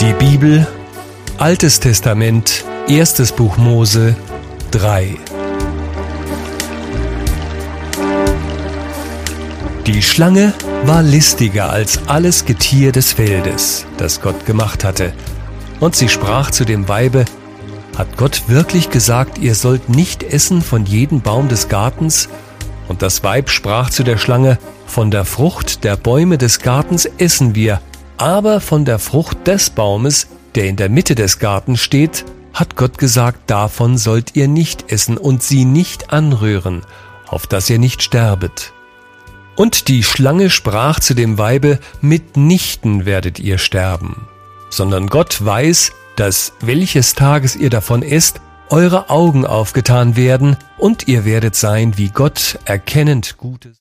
Die Bibel, Altes Testament, 1. Buch Mose 3. Die Schlange war listiger als alles Getier des Feldes, das Gott gemacht hatte. Und sie sprach zu dem Weibe: Hat Gott wirklich gesagt, ihr sollt nicht essen von jedem Baum des Gartens? Und das Weib sprach zu der Schlange: Von der Frucht der Bäume des Gartens essen wir, aber von der Frucht des Baumes, der in der Mitte des Gartens steht, hat Gott gesagt, davon sollt ihr nicht essen und sie nicht anrühren, auf dass ihr nicht sterbet. Und die Schlange sprach zu dem Weibe: Mitnichten werdet ihr sterben, sondern Gott weiß, dass, welches Tages ihr davon esst, eure Augen aufgetan werden, und ihr werdet sein wie Gott, erkennend Gutes.